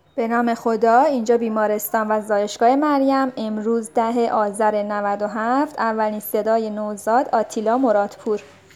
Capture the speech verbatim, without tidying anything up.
به نام خدا. اینجا بیمارستان و زایشگاه مریم. امروز ده آذر نود و هفت. اولین صدای نوزاد آتیلا مرادپور.